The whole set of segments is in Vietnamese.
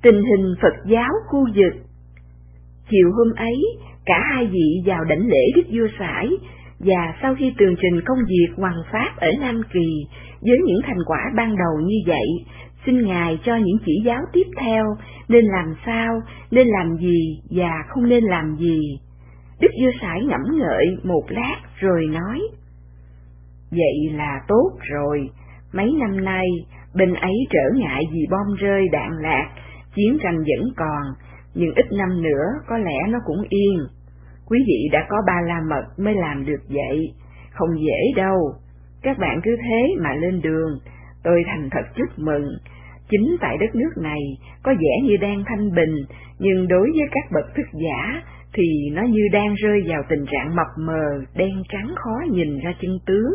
Tình hình Phật giáo khu vực. Chiều hôm ấy, cả hai vị vào đảnh lễ Đức Vua Sải, và sau khi tường trình công việc hoằng pháp ở Nam Kỳ với những thành quả ban đầu như vậy, xin Ngài cho những chỉ giáo tiếp theo nên làm sao, nên làm gì và không nên làm gì. Đức Vua Sải ngẫm ngợi một lát rồi nói: Vậy là tốt rồi, mấy năm nay bên ấy trở ngại vì bom rơi đạn lạc, chiến tranh vẫn còn, nhưng ít năm nữa có lẽ nó cũng yên. Quý vị đã có Ba La Mật mới làm được vậy, không dễ đâu. Các bạn cứ thế mà lên đường, tôi thành thật chúc mừng. Chính tại đất nước này có vẻ như đang thanh bình, nhưng đối với các bậc thức giả thì nó như đang rơi vào tình trạng mập mờ, đen trắng khó nhìn ra chân tướng.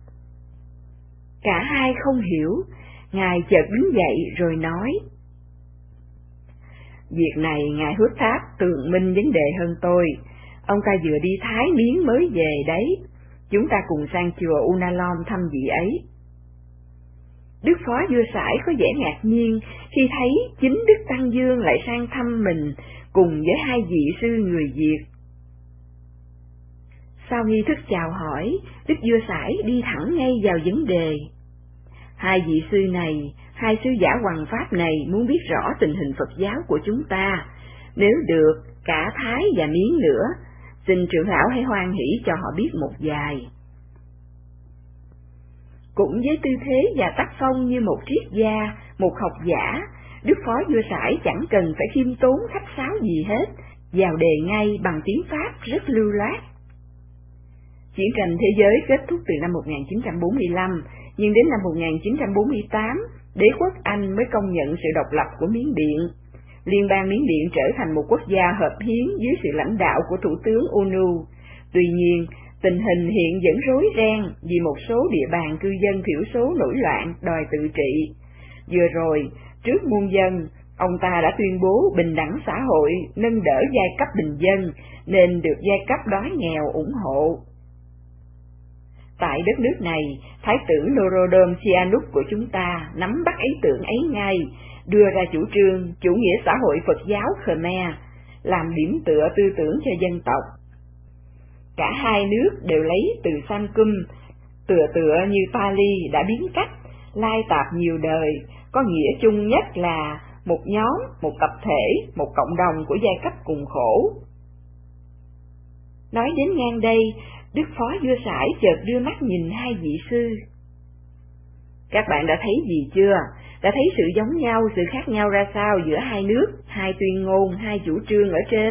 Cả hai không hiểu, Ngài chợt đứng dậy rồi nói: Việc này Ngài Hút Tháp tường minh vấn đề hơn tôi. Ông ta vừa đi thái miếng mới về đấy, chúng ta cùng sang chùa Unalom thăm vị ấy. Đức Phó Vua Sải có vẻ ngạc nhiên khi thấy chính Đức Tăng Dương lại sang thăm mình cùng với hai vị sư người Việt. Sau nghi thức chào hỏi, Đức Vua Sải đi thẳng ngay vào vấn đề. Hai vị sư này, hai sứ giả hoằng pháp này muốn biết rõ tình hình Phật giáo của chúng ta, nếu được cả Thái và Miến nữa, xin trưởng lão hãy hoan hỷ cho họ biết một vài. Cũng với tư thế và tác phong như một triết gia, một học giả, Đức Phó Vua Sải chẳng cần phải khiêm tốn khách sáo gì hết, vào đề ngay bằng tiếng Pháp rất lưu loát. Chiến tranh thế giới kết thúc từ năm 1945, nhưng đến năm 1948, đế quốc Anh mới công nhận sự độc lập của Miến Điện. Liên bang Miến Điện trở thành một quốc gia hợp hiến dưới sự lãnh đạo của Thủ tướng UNU. Tuy nhiên, tình hình hiện vẫn rối ren vì một số địa bàn cư dân thiểu số nổi loạn đòi tự trị. Vừa rồi, trước muôn dân, ông ta đã tuyên bố bình đẳng xã hội, nâng đỡ giai cấp bình dân, nên được giai cấp đói nghèo ủng hộ. Tại đất nước này, Thái tử Norodom Sihanouk của chúng ta nắm bắt ý tưởng ấy ngay, đưa ra chủ trương chủ nghĩa xã hội Phật giáo Khmer, làm điểm tựa tư tưởng cho dân tộc. Cả hai nước đều lấy từ Sankum, tựa như Pali đã biến cách, lai tạp nhiều đời, có nghĩa chung nhất là một nhóm, một tập thể, một cộng đồng của giai cấp cùng khổ. Nói đến ngang đây, Đức Phó Vua Sải chợt đưa mắt nhìn hai vị sư. Các bạn đã thấy gì chưa? Đã thấy sự giống nhau, sự khác nhau ra sao giữa hai nước, hai tuyên ngôn, hai chủ trương ở trên?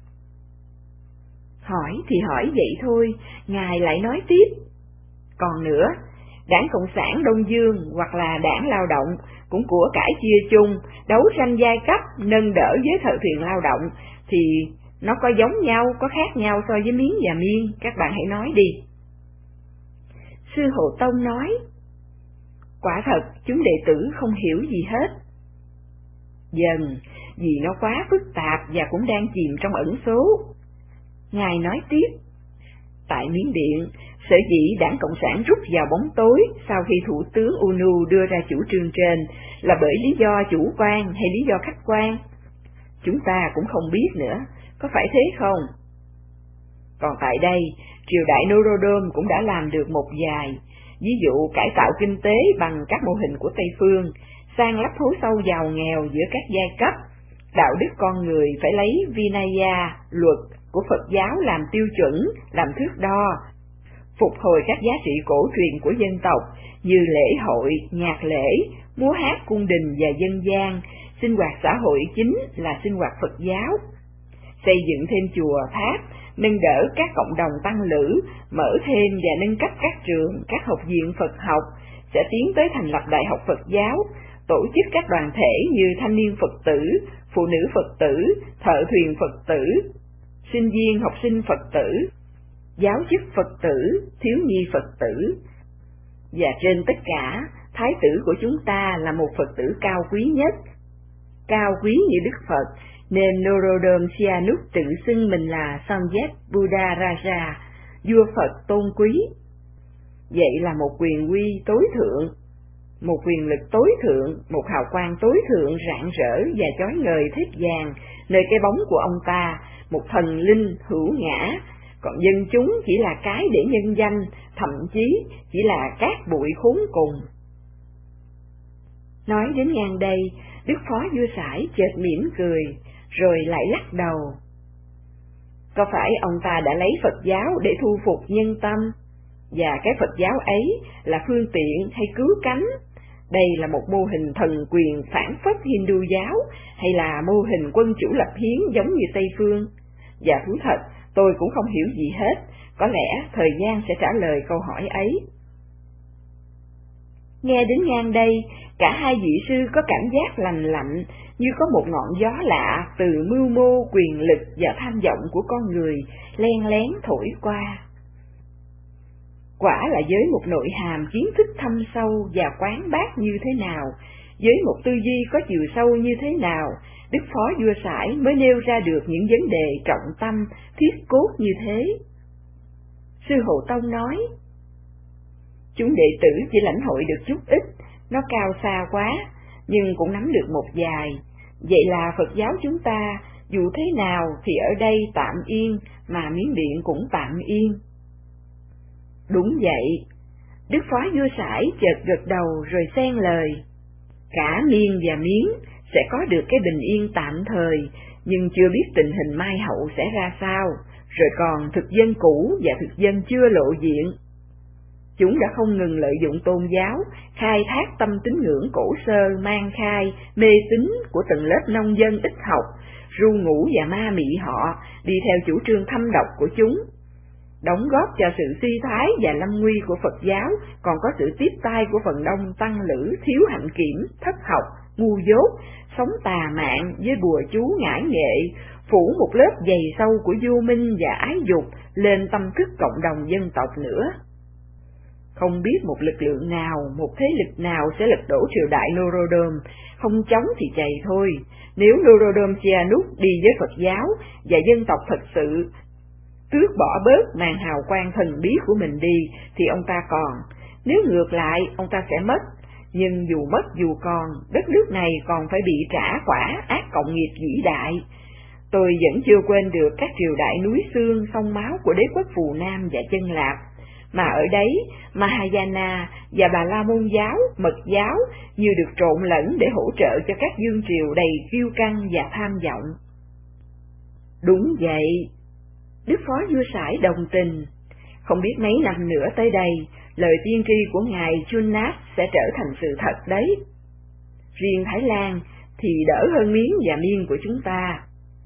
Hỏi thì hỏi vậy thôi, Ngài lại nói tiếp. Còn nữa, Đảng Cộng sản Đông Dương hoặc là Đảng Lao động cũng của cải chia chung, đấu tranh giai cấp, nâng đỡ với thợ thuyền lao động, thì nó có giống nhau, có khác nhau so với Miến và Miên, các bạn hãy nói đi. Sư Hộ Tông nói: Quả thật, chúng đệ tử không hiểu gì hết. Dần, vì nó quá phức tạp và cũng đang chìm trong ẩn số. Ngài nói tiếp: Tại Miến Điện, sở dĩ Đảng Cộng sản rút vào bóng tối sau khi Thủ tướng UNU đưa ra chủ trương trên là bởi lý do chủ quan hay lý do khách quan? Chúng ta cũng không biết nữa, có phải thế không? Còn tại đây, triều đại Norodom cũng đã làm được một vài, ví dụ cải tạo kinh tế bằng các mô hình của Tây Phương, sang lấp hố sâu giàu nghèo giữa các giai cấp, đạo đức con người phải lấy Vinaya, luật của Phật giáo làm tiêu chuẩn, làm thước đo, phục hồi các giá trị cổ truyền của dân tộc như lễ hội, nhạc lễ, múa hát cung đình và dân gian, sinh hoạt xã hội chính là sinh hoạt Phật giáo, xây dựng thêm chùa, tháp, nâng đỡ các cộng đồng tăng lữ, mở thêm và nâng cấp các trường, các học viện Phật học, sẽ tiến tới thành lập đại học Phật giáo, tổ chức các đoàn thể như thanh niên Phật tử, phụ nữ Phật tử, thợ thuyền Phật tử, sinh viên học sinh Phật tử, giáo chức Phật tử, thiếu nhi Phật tử. Và trên tất cả, Thái tử của chúng ta là một Phật tử cao quý nhất, cao quý như Đức Phật, nên Norodom Sihanouk tự xưng mình là Samyet Buddha Raja, vua Phật tôn quý. Vậy là một quyền uy tối thượng. một quyền lực tối thượng, một hào quang tối thượng rạng rỡ và chói ngời thép vàng nơi cái bóng của ông ta, một thần linh hữu ngã, còn dân chúng chỉ là cái để nhân danh, thậm chí chỉ là cát bụi khốn cùng. Nói đến ngang đây, Đức Phó Vua Sải chợt mỉm cười, rồi lại lắc đầu. Có phải ông ta đã lấy Phật giáo để thu phục nhân tâm? Và cái Phật giáo ấy là phương tiện hay cứu cánh? Đây là một mô hình thần quyền phản phất Hindu giáo, hay là mô hình quân chủ lập hiến giống như Tây phương? Và thú thật, tôi cũng không hiểu gì hết, có lẽ thời gian sẽ trả lời câu hỏi ấy. Nghe đến ngang đây, cả hai vị sư có cảm giác lành lạnh, như có một ngọn gió lạ từ mưu mô, quyền lực và tham vọng của con người len lén thổi qua. Quả là với một nội hàm kiến thức thâm sâu và quán bác như thế nào, với một tư duy có chiều sâu như thế nào, Đức Phó Vua Sải mới nêu ra được những vấn đề trọng tâm, thiết cốt như thế. Sư Hộ Tông nói, chúng đệ tử chỉ lãnh hội được chút ít, nó cao xa quá, nhưng cũng nắm được một vài. Vậy là Phật giáo chúng ta, dù thế nào thì ở đây tạm yên, mà Miến Điện cũng tạm yên. Đúng vậy, Đức Phó Vua Sải chợt gật đầu rồi xen lời. Cả Miên và Miến sẽ có được cái bình yên tạm thời, nhưng chưa biết tình hình mai hậu sẽ ra sao, rồi còn thực dân cũ và thực dân chưa lộ diện. Chúng đã không ngừng lợi dụng tôn giáo, khai thác tâm tín ngưỡng cổ sơ, mang khai, mê tín của từng lớp nông dân ít học, ru ngủ và ma mị họ, đi theo chủ trương thâm độc của chúng. Đóng góp cho sự suy thoái và lâm nguy của Phật giáo, còn có sự tiếp tay của phần đông tăng lữ thiếu hạnh kiểm, thất học, ngu dốt, sống tà mạn với bùa chú ngải nghệ, phủ một lớp dày sâu của vô minh và ái dục lên tâm thức cộng đồng dân tộc nữa. Không biết một lực lượng nào, một thế lực nào sẽ lật đổ triều đại Norodom, không chống thì chạy thôi. Nếu Norodom Sihanouk đi với Phật giáo và dân tộc thật sự tước bỏ bớt màn hào quang thần bí của mình đi, thì ông ta còn. Nếu ngược lại, ông ta sẽ mất. Nhưng dù mất dù còn, đất nước này còn phải bị trả quả ác cộng nghiệp vĩ đại. Tôi vẫn chưa quên được các triều đại núi xương sông máu của đế quốc Phù Nam và Chân Lạp, mà ở đấy Mahayana và Bà La Môn giáo, Mật giáo như được trộn lẫn để hỗ trợ cho các vương triều đầy kiêu căng và tham vọng. Đúng vậy, Đức Phó Vua Sải đồng tình. Không biết mấy năm nữa tới đây, lời tiên tri của ngài Chunnat sẽ trở thành sự thật đấy. Riêng Thái Lan thì đỡ hơn Miến và Miên của chúng ta.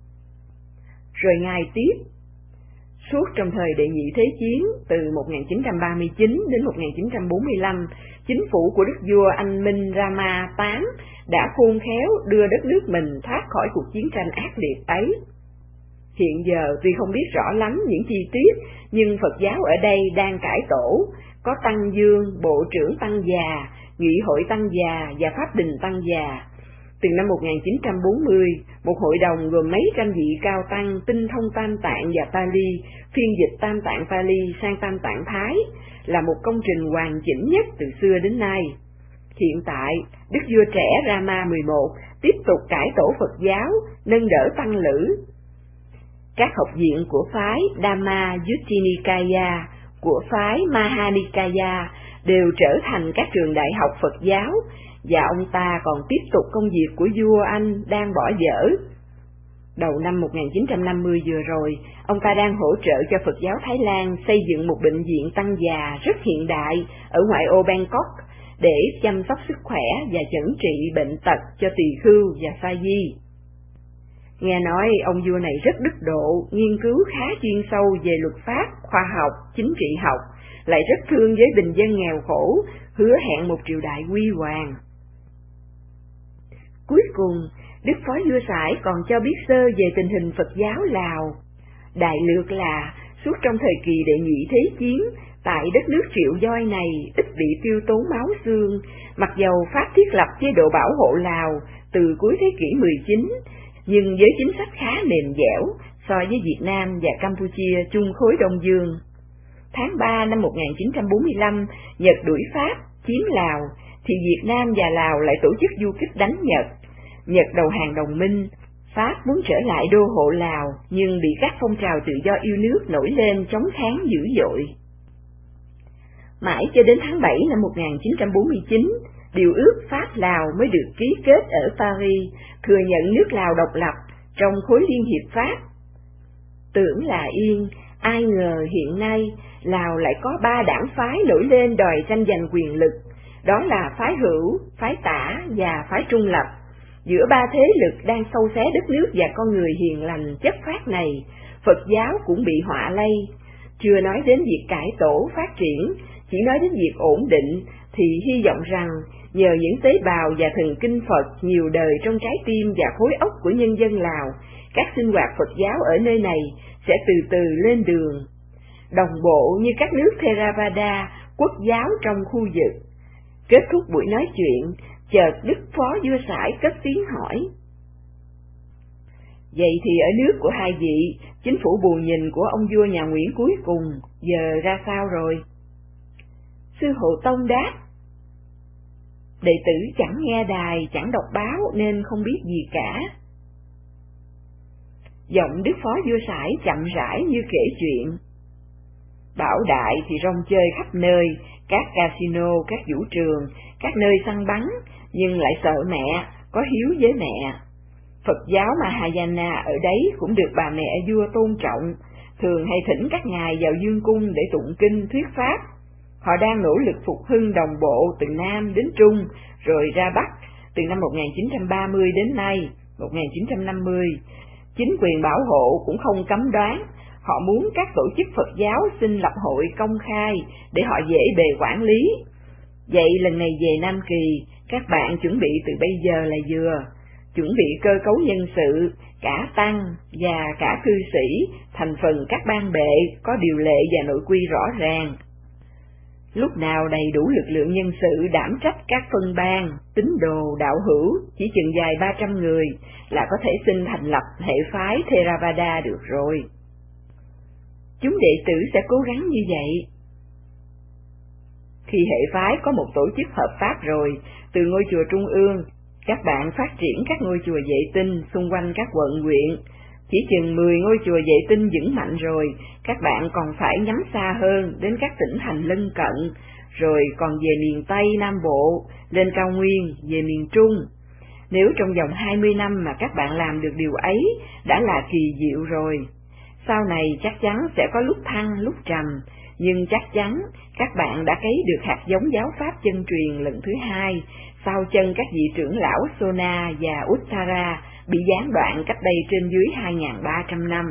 Rồi ngài tiếp, suốt trong thời đệ nhị thế chiến từ 1939 đến 1945, chính phủ của Đức vua Anh Minh Rama VIII đã khôn khéo đưa đất nước mình thoát khỏi cuộc chiến tranh ác liệt ấy. Hiện giờ tuy không biết rõ lắm những chi tiết, nhưng Phật giáo ở đây đang cải tổ, có Tăng Dương, Bộ trưởng Tăng già, Nghị hội Tăng già và Pháp đình Tăng già. Từ năm 1940, một hội đồng gồm mấy trăm vị cao tăng tinh thông Tam Tạng và Pali, phiên dịch Tam Tạng Pali sang Tam Tạng Thái, là một công trình hoàn chỉnh nhất từ xưa đến nay. Hiện tại, Đức vua trẻ Rama XI tiếp tục cải tổ Phật giáo, nâng đỡ tăng lữ. Các học viện của phái Dhamma Yutti-nikaya, của phái Mahanikaya đều trở thành các trường đại học Phật giáo, và ông ta còn tiếp tục công việc của vua Anh đang bỏ dở. Đầu năm 1950 vừa rồi, ông ta đang hỗ trợ cho Phật giáo Thái Lan xây dựng một bệnh viện tăng già rất hiện đại ở ngoại ô Bangkok để chăm sóc sức khỏe và chẩn trị bệnh tật cho tỳ khưu và sa di. Nghe nói ông vua này rất đức độ, nghiên cứu khá chuyên sâu về luật pháp, khoa học, chính trị học, lại rất thương với bình dân nghèo khổ, hứa hẹn một triều đại huy hoàng. Cuối cùng, Đức Phó Vua Sải còn cho biết sơ về tình hình Phật giáo Lào. Đại lược là, suốt trong thời kỳ đệ nhị thế chiến, tại đất nước triệu voi này ít bị tiêu tốn máu xương, mặc dầu Pháp thiết lập chế độ bảo hộ Lào từ cuối thế kỷ 19, nhưng với chính sách khá mềm dẻo so với Việt Nam và Campuchia chung khối Đông Dương. Tháng 3 năm 1945, Nhật đuổi Pháp, chiếm Lào, thì Việt Nam và Lào lại tổ chức du kích đánh Nhật. Nhật đầu hàng đồng minh, Pháp muốn trở lại đô hộ Lào nhưng bị các phong trào tự do yêu nước nổi lên chống kháng dữ dội. Mãi cho đến tháng 7 năm 1949, điều ước Pháp-Lào mới được ký kết ở Paris, thừa nhận nước Lào độc lập trong khối Liên hiệp Pháp. Tưởng là yên, ai ngờ hiện nay Lào lại có 3 đảng phái nổi lên đòi tranh giành quyền lực, đó là phái hữu, phái tả và phái trung lập. Giữa 3 thế lực đang xâu xé đất nước và con người hiền lành chất phác này, Phật giáo cũng bị họa lây. Chưa nói đến việc cải tổ phát triển, chỉ nói đến việc ổn định, thì hy vọng rằng nhờ những tế bào và thần kinh Phật nhiều đời trong trái tim và khối óc của nhân dân Lào, các sinh hoạt Phật giáo ở nơi này sẽ từ từ lên đường, đồng bộ như các nước Theravada, quốc giáo trong khu vực. Kết thúc buổi nói chuyện, chợt Đức Phó Vua Sải cất tiếng hỏi: Vậy thì ở nước của hai vị, chính phủ bù nhìn của ông vua nhà Nguyễn cuối cùng giờ ra sao rồi? Sư Hộ Tông đáp: Đệ tử chẳng nghe đài, chẳng đọc báo nên không biết gì cả. Giọng Đức Phó Vua Sải chậm rãi như kể chuyện: Bảo đại thì rong chơi khắp nơi, các casino, các vũ trường, các nơi săn bắn, nhưng lại sợ mẹ, có hiếu với mẹ. Phật giáo Mahayana ở đấy cũng được bà mẹ vua tôn trọng, thường hay thỉnh các ngài vào dương cung để tụng kinh thuyết pháp. Họ đang nỗ lực phục hưng đồng bộ từ Nam đến Trung, rồi ra Bắc, từ năm 1930 đến nay, 1950. Chính quyền bảo hộ cũng không cấm đoán, họ muốn các tổ chức Phật giáo xin lập hội công khai để họ dễ bề quản lý. Vậy lần này về Nam Kỳ, các bạn chuẩn bị từ bây giờ là vừa, chuẩn bị cơ cấu nhân sự, cả tăng và cả cư sĩ, thành phần các ban bệ có điều lệ và nội quy rõ ràng. Lúc nào đầy đủ lực lượng nhân sự đảm trách các phân ban, tín đồ, đạo hữu, chỉ chừng vài 300 người là có thể xin thành lập hệ phái Theravada được rồi. Chúng đệ tử sẽ cố gắng như vậy. Khi hệ phái có một tổ chức hợp pháp rồi, từ ngôi chùa trung ương, các bạn phát triển các ngôi chùa vệ tinh xung quanh các quận huyện. Chỉ chừng 10 ngôi chùa vệ tinh vững mạnh rồi, các bạn còn phải nhắm xa hơn đến các tỉnh thành lân cận, rồi còn về miền Tây Nam Bộ, lên cao nguyên, về miền Trung. Nếu trong vòng 20 năm mà các bạn làm được điều ấy, đã là kỳ diệu rồi. Sau này chắc chắn sẽ có lúc thăng, lúc trầm, nhưng chắc chắn các bạn đã cấy được hạt giống giáo pháp chân truyền lần thứ 2, sau chân các vị trưởng lão Sona và Uttara bị gián đoạn cách đây trên dưới 2.300 năm.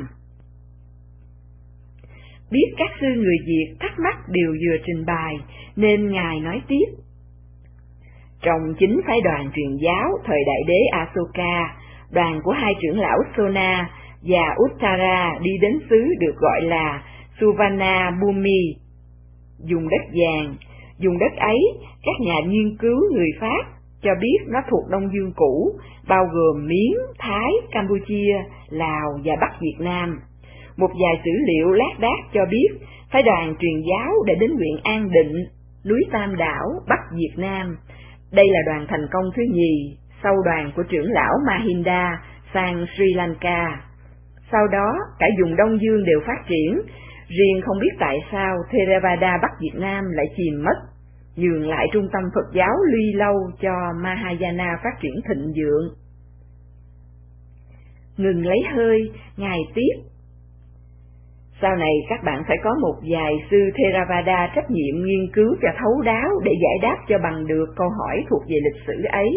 Biết các sư người Việt thắc mắc điều vừa trình bày, nên Ngài nói tiếp. Trong chính phái đoàn truyền giáo thời đại đế Asoka, đoàn của 2 trưởng lão Sona và Uttara đi đến xứ được gọi là Suvarna Bhumi, vùng đất vàng. Vùng đất ấy, các nhà nghiên cứu người Pháp cho biết nó thuộc Đông Dương cũ, bao gồm Miến, Thái, Campuchia, Lào và Bắc Việt Nam. Một vài sử liệu lác đác cho biết phái đoàn truyền giáo đã đến huyện An Định, núi Tam Đảo, Bắc Việt Nam. Đây là đoàn thành công thứ nhì, sau đoàn của trưởng lão Mahinda sang Sri Lanka. Sau đó, cả vùng Đông Dương đều phát triển, riêng không biết tại sao Theravada Bắc Việt Nam lại chìm mất, nhường lại trung tâm Phật giáo Luy Lâu cho Mahayana phát triển thịnh vượng. Ngừng lấy hơi, Ngài tiếp. Sau này các bạn phải có một vài sư Theravada trách nhiệm nghiên cứu cho thấu đáo để giải đáp cho bằng được câu hỏi thuộc về lịch sử ấy.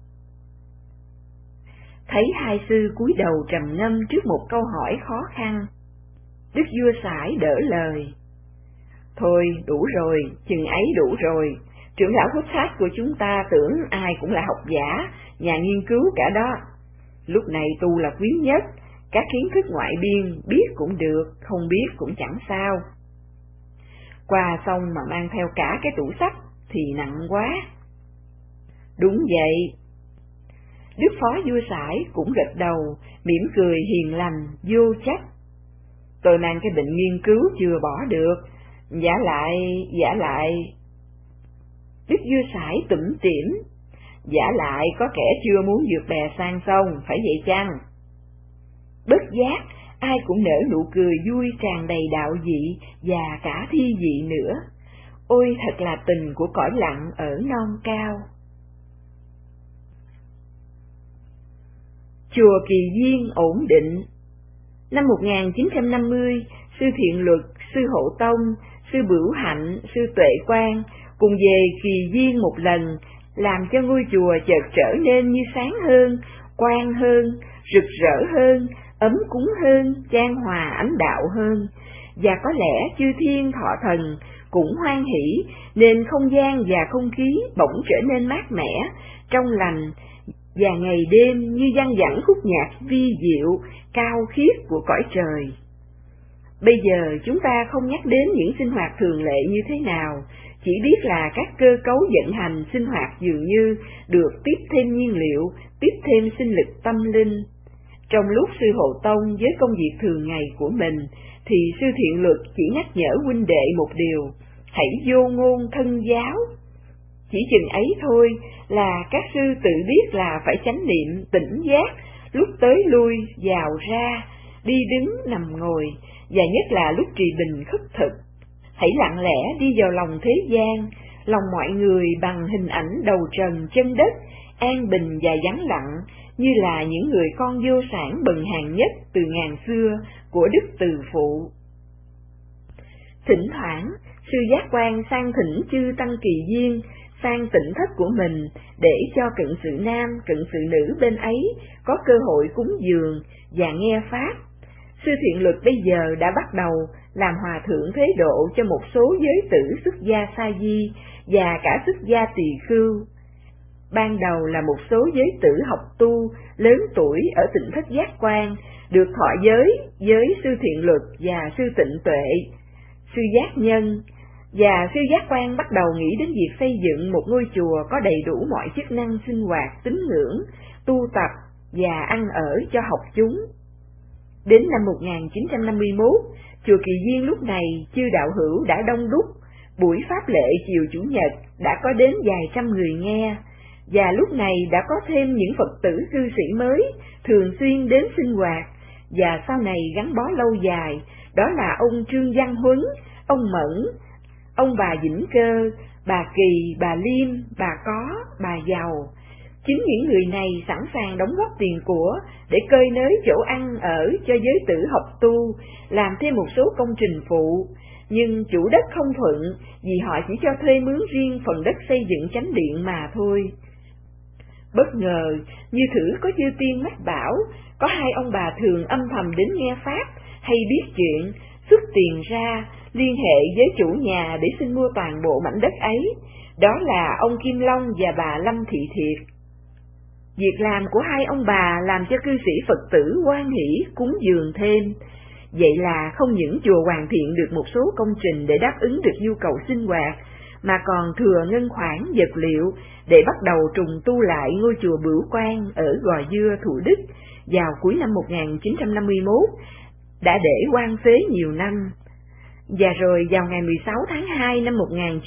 Thấy 2 sư cúi đầu trầm ngâm trước một câu hỏi khó khăn, Đức Vua Sải đỡ lời. Thôi đủ rồi, chừng ấy đủ rồi. Trưởng lão Hút Thát của chúng ta tưởng ai cũng là học giả, nhà nghiên cứu cả đó. Lúc này tu là quý nhất, các kiến thức ngoại biên biết cũng được, không biết cũng chẳng sao. Qua xong mà mang theo cả cái tủ sách thì nặng quá. Đúng vậy. Đức Phó Vua Sải cũng gật đầu, mỉm cười hiền lành, vô trách. Tôi mang cái bệnh nghiên cứu chưa bỏ được, giả lại... Đức vua Sải tủm tỉm: Vả lại có kẻ chưa muốn vượt bè sang sông, phải vậy chăng? Bất giác, ai cũng nở nụ cười vui tràn đầy đạo dị và cả thi vị nữa. Ôi thật là tình của cõi lặng ở non cao. Chùa Kỳ Viên ổn định. Năm 1950, sư Thiện Luật, sư Hộ Tông, sư Bửu Hạnh, sư Tuệ Quang cùng về Kỳ Viên một lần, làm cho ngôi chùa chợt trở nên như sáng hơn, quang hơn, rực rỡ hơn, ấm cúng hơn, chan hòa ánh đạo hơn, và có lẽ chư thiên thọ thần cũng hoan hỷ, nên không gian và không khí bỗng trở nên mát mẻ, trong lành, và ngày đêm như văng vẳng khúc nhạc vi diệu, cao khiết của cõi trời. Bây giờ chúng ta không nhắc đến những sinh hoạt thường lệ như thế nào, chỉ biết là các cơ cấu vận hành sinh hoạt dường như được tiếp thêm nhiên liệu, tiếp thêm sinh lực tâm linh. Trong lúc sư Hộ Tông với công việc thường ngày của mình, thì sư Thiện Luật chỉ nhắc nhở huynh đệ một điều: hãy vô ngôn thân giáo. Chỉ chừng ấy thôi là các sư tự biết là phải chánh niệm tỉnh giác, lúc tới lui, vào ra, đi đứng nằm ngồi, và nhất là lúc trì bình khất thực. Hãy lặng lẽ đi vào lòng thế gian, lòng mọi người bằng hình ảnh đầu trần chân đất, an bình và vắng lặng, như là những người con vô sản bần hàng nhất từ ngàn xưa của Đức Từ Phụ. Thỉnh thoảng, sư Giác Quan sang thỉnh chư Tăng Kỳ Viên sang tịnh thất của mình để cho cận sự nam, cận sự nữ bên ấy có cơ hội cúng dường và nghe pháp. Sư Thiện Luật bây giờ đã bắt đầu làm hòa thượng thế độ cho một số giới tử xuất gia sa di và cả xuất gia tỳ khưu. Ban đầu là một số giới tử học tu lớn tuổi ở tịnh thất Giác Quan được thọ giới với sư Thiện Luật và sư Tịnh Tuệ, sư Giác Nhân, và sư Giác Quan bắt đầu nghĩ đến việc xây dựng một ngôi chùa có đầy đủ mọi chức năng sinh hoạt, tín ngưỡng, tu tập và ăn ở cho học chúng. Đến năm 1951, chùa Kỳ Viên lúc này chư đạo hữu đã đông đúc, buổi pháp lệ chiều Chủ nhật đã có đến vài trăm người nghe, và lúc này đã có thêm những Phật tử cư sĩ mới thường xuyên đến sinh hoạt, và sau này gắn bó lâu dài, đó là ông Trương Văn Huấn, ông Mẫn, ông bà Vĩnh Cơ, bà Kỳ, bà Liêm, bà Có, bà Giàu. Chính những người này sẵn sàng đóng góp tiền của để cơi nới chỗ ăn ở cho giới tử học tu, làm thêm một số công trình phụ, nhưng chủ đất không thuận vì họ chỉ cho thuê mướn riêng phần đất xây dựng chánh điện mà thôi. Bất ngờ, như thử có chư tiên mách bảo, có hai ông bà thường âm thầm đến nghe pháp hay biết chuyện, xuất tiền ra, liên hệ với chủ nhà để xin mua toàn bộ mảnh đất ấy, đó là ông Kim Long và bà Lâm Thị Thiệt. Việc làm của hai ông bà làm cho cư sĩ Phật tử hoan hỷ cúng dường thêm. Vậy là không những chùa hoàn thiện được một số công trình để đáp ứng được nhu cầu sinh hoạt, mà còn thừa ngân khoản vật liệu để bắt đầu trùng tu lại ngôi chùa Bửu Quang ở Gò Dưa, Thủ Đức vào cuối năm 1951, đã để hoang phế nhiều năm. Và rồi vào ngày 16 tháng 2 năm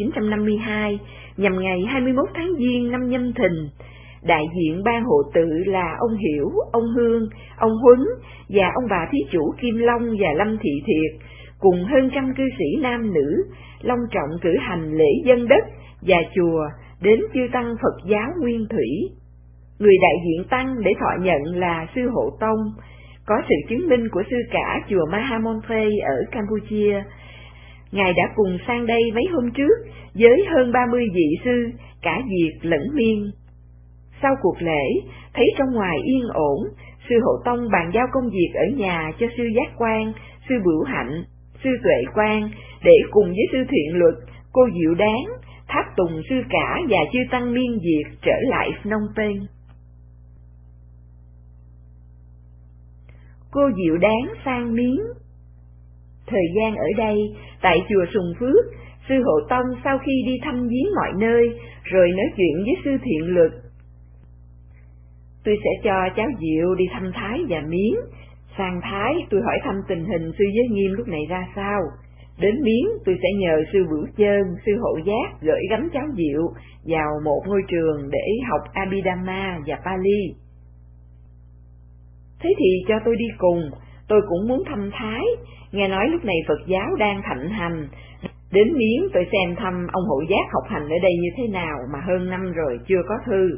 1952, nhằm ngày 21 tháng Giêng năm Nhâm Thìn, đại diện ban hộ tự là ông Hiểu, ông Hương, ông Huấn và ông bà thí chủ Kim Long và Lâm Thị Thiệt cùng hơn trăm cư sĩ nam nữ long trọng cử hành lễ dâng đất và chùa đến chư tăng Phật giáo Nguyên Thủy. Người đại diện tăng để thọ nhận là sư Hộ Tông, có sự chứng minh của sư cả chùa Mahamonthei ở Campuchia. Ngài đã cùng sang đây mấy hôm trước với hơn 30 vị sư, cả Việt lẫn Miên. Sau cuộc lễ, thấy trong ngoài yên ổn, sư Hộ Tông bàn giao công việc ở nhà cho sư Giác Quan, sư Bửu Hạnh, sư Tuệ Quang để cùng với sư Thiện Luật, cô Diệu Đáng, tháp tùng sư cả và chư tăng Miên Việt trở lại Phnom Penh. Cô Diệu Đáng sang Miến. Thời gian ở đây, tại chùa Sùng Phước, sư Hộ Tông sau khi đi thăm viếng mọi nơi, rồi nói chuyện với sư Thiện Luật. Tôi sẽ cho cháu Diệu đi thăm Thái và Miến. Sang Thái tôi hỏi thăm tình hình sư Giới Nghiêm lúc này ra sao, Đến Miến tôi sẽ nhờ sư Bửu Chơn, sư Hộ Giác gửi gắm cháo diệu vào một ngôi trường để học Abhidhamma và Pali. Thế thì cho tôi đi cùng, tôi cũng muốn thăm Thái, nghe nói lúc này Phật giáo đang thịnh hành. Đến Miến tôi xem thăm ông Hộ Giác học hành ở đây như thế nào mà hơn năm rồi chưa có thư.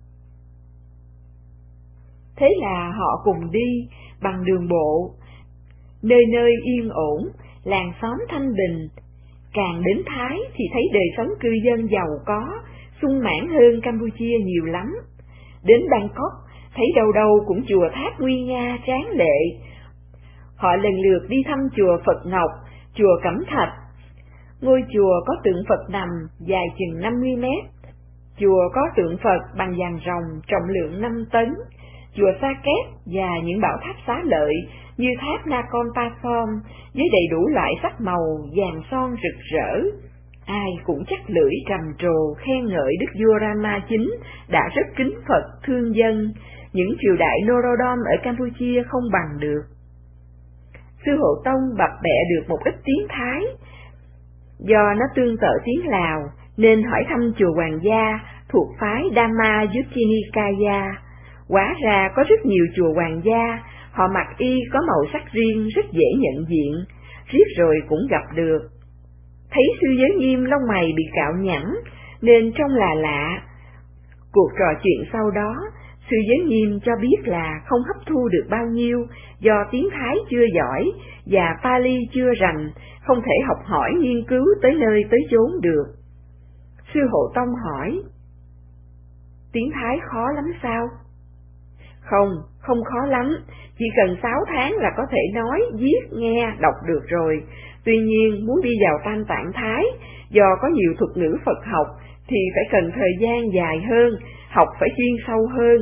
Thế là họ cùng đi bằng đường bộ, nơi nơi yên ổn, làng xóm thanh bình. Càng đến Thái thì thấy đời sống cư dân giàu có, sung mãn hơn Campuchia nhiều lắm. Đến Bangkok, thấy đâu đâu cũng chùa tháp nguy nga tráng lệ. Họ lần lượt đi thăm chùa Phật Ngọc, chùa Cẩm Thạch. Ngôi chùa có tượng Phật nằm dài chừng 50 mét. Chùa có tượng Phật bằng vàng ròng trọng lượng 5 tấn. Chùa Sa Két và những bảo tháp xá lợi như tháp Nakhon Pathom với đầy đủ loại sắc màu vàng son rực rỡ. Ai cũng chắc lưỡi trầm trồ khen ngợi Đức vua Rama IX đã rất kính Phật thương dân, những triều đại Norodom ở Campuchia không bằng được. Sư Hộ Tông bập bẹ được một ít tiếng Thái, do nó tương tự tiếng Lào nên hỏi thăm chùa Hoàng Gia thuộc phái Dhamma Yuddhinikaya. Hóa ra có rất nhiều chùa Hoàng Gia, họ mặc y có màu sắc riêng rất dễ nhận diện, riết rồi cũng gặp được. Thấy sư Giới Nghiêm lông mày bị cạo nhẵn nên trông là lạ. Cuộc trò chuyện sau đó, sư Giới Nghiêm cho biết là không hấp thu được bao nhiêu do tiếng Thái chưa giỏi và Pali chưa rành, không thể học hỏi nghiên cứu tới nơi tới chốn được. Sư Hộ Tông hỏi, tiếng Thái khó lắm sao? Không khó lắm, chỉ cần 6 tháng là có thể nói, viết, nghe, đọc được rồi. Tuy nhiên, muốn đi vào Tam Tạng Thái, do có nhiều thuật ngữ Phật học, thì phải cần thời gian dài hơn, học phải chuyên sâu hơn.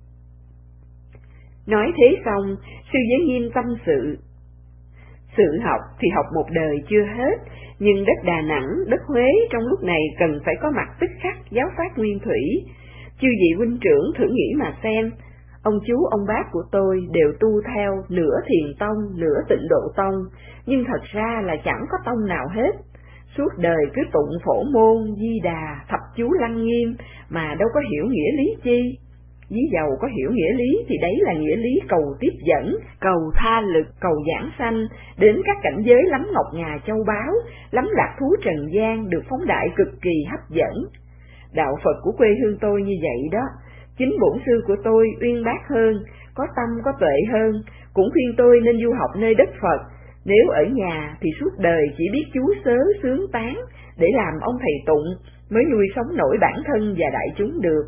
Nói thế xong, sư Giới Nghiêm tâm sự. Sự học thì học một đời chưa hết, nhưng đất Đà Nẵng, đất Huế trong lúc này cần phải có mặt tức khắc giáo pháp nguyên thủy. Chư vị huynh trưởng thử nghĩ mà xem, ông chú ông bác của tôi đều tu theo nửa Thiền Tông, nửa Tịnh Độ Tông, nhưng thật ra là chẳng có tông nào hết. Suốt đời cứ tụng Phổ Môn, Di Đà, Thập Chú Lăng Nghiêm mà đâu có hiểu nghĩa lý chi. Ví dầu có hiểu nghĩa lý thì đấy là nghĩa lý cầu tiếp dẫn, cầu tha lực, cầu giảng sanh, đến các cảnh giới lắm ngọc ngà châu báu, lắm lạc thú trần gian được phóng đại cực kỳ hấp dẫn. Đạo Phật của quê hương tôi như vậy đó. Chính bổn sư của tôi uyên bác hơn, có tâm có tuệ hơn, cũng khuyên tôi nên du học nơi đất Phật. Nếu ở nhà thì suốt đời chỉ biết chú sớ sướng tán để làm ông thầy tụng mới nuôi sống nổi bản thân và đại chúng được.